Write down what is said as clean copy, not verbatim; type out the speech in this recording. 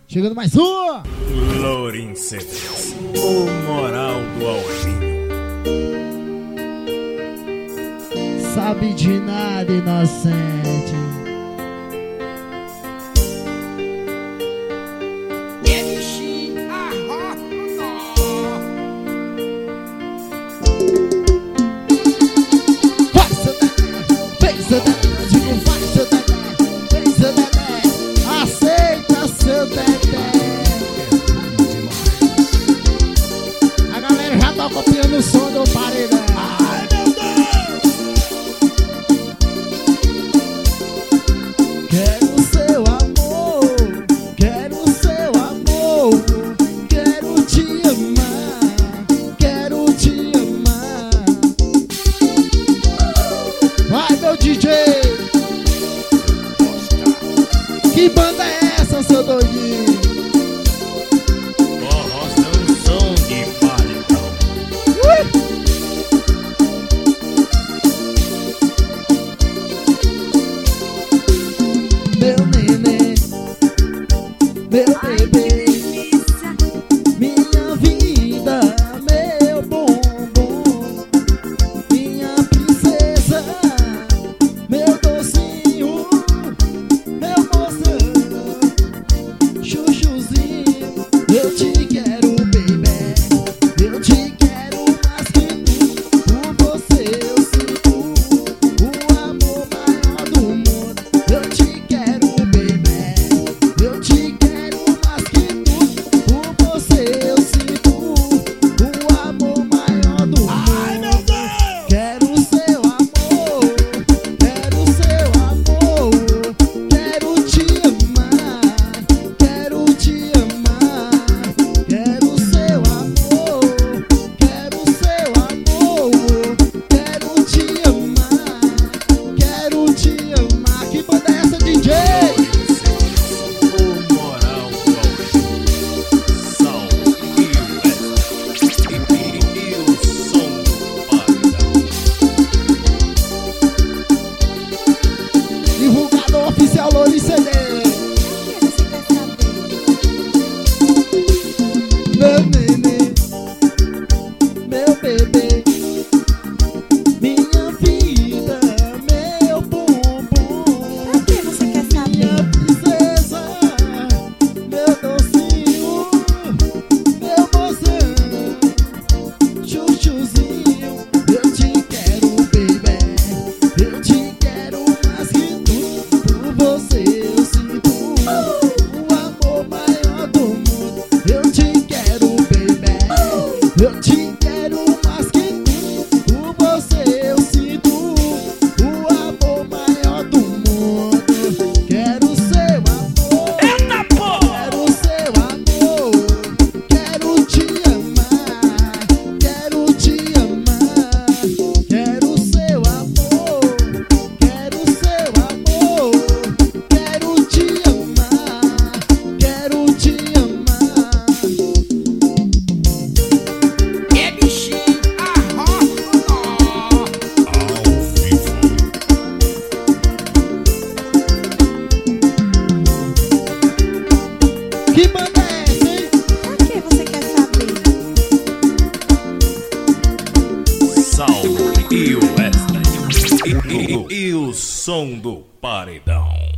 Chegando mais um! Lourincetes, o moral do Alvinho. Sabe de nada, inocente. Aceita seu dedé. A galera já tá copiando o som do paredão. Ai, meu Deus! Quero seu amor, quero seu amor, quero te amar, quero te amar. Vai, meu DJ! Que banda é essa, seu doidinho? Forrozão de paredão. Meu neném, meu bebê, minha vida, meu bombom, minha princesa, meu docinho, meu moção, chuchuzinho. Eu te quero, baby, eu te quero mais que tudo. Por você eu sinto o amor maior do mundo. Eu te quero, baby, eu te quero mais que tudo. Por você eu sinto o amor maior do mundo. Ai, meu Deus! Quero seu amor, quero seu amor, quero te amar, quero te amar. Quero seu amor, quero seu amor, quero te amar, quero te amar. Que banda é essa, DJ? O moral do Alvinho. Sal e o som do paredão. Divulgador oficial Lourincetes. Meu neném, meu bebê, minha vida, meu bumbum, O que você quer minha saber? princesa, meu docinho, meu mozão, chuchuzinho. Eu te quero, baby, eu te quero mais que tudo. Por você eu sinto o amor maior do mundo. Eu te quero, baby, eu te quero mais que tudo. Por você eu sinto o amor maior do mundo. Quero seu amor, Eita porra! quero seu amor, quero te amar, quero te amar. Quero seu amor, quero seu amor, quero te amar, quero te amar. É bichinho, Ao vivo. Que banda é essa, hein? O que você quer saber? Sal e o Wesley. E o som do paredão.